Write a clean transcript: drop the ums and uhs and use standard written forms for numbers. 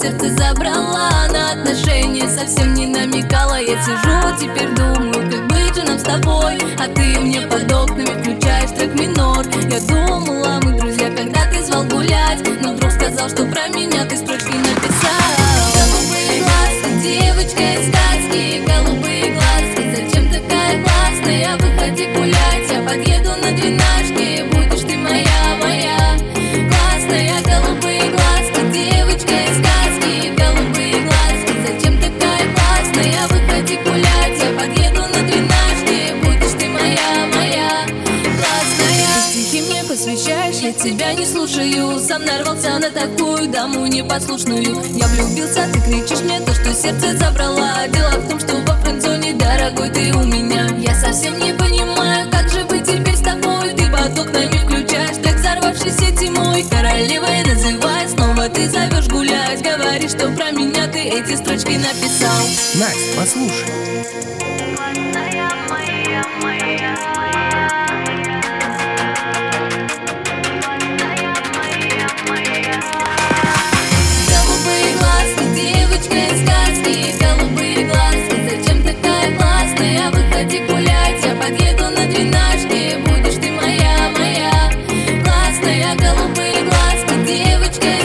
сердце забрала. На отношения совсем не намекала. Я сижу, теперь думаю, как быть же нам с тобой. А ты мне под окнами включаешь трек минор. Я думала, мы друзья, когда ты звал гулять, но вдруг сказал, что про меня ты строчки написал. Голубые глазки, девочка из сказки, голубые глазки, зачем такая классная? Выходи гулять, я подъеду на двенашке, будешь ты моя, моя классная. Голубые глазки, девочка из сказки, голубые глазки, зачем такая классная? Выходи гулять, я подъеду на двенашке, будешь ты моя, моя классная. Ты стихи мне посвящаешь, я тебя не слушаю, сам нарвался на такую даму непослушную. Я влюбился, ты кричишь мне то, что сердце забрала. Дело в том, что во френдзоне, дорогой, ты у меня. Я совсем не понимаю, как же быть теперь с тобой. Ты под окнами включаешь трек, взорвавшийся зимой. Королевой называй, снова ты зовешь гулять. Говоришь, что про меня ты эти строчки написал. Настя, послушай. Голубые глазки, девочка из сказки, голубые глазки, зачем такая классная? Выходи гулять, я подъеду на двенашке, будешь ты моя, моя классная. Голубые глазки, девочка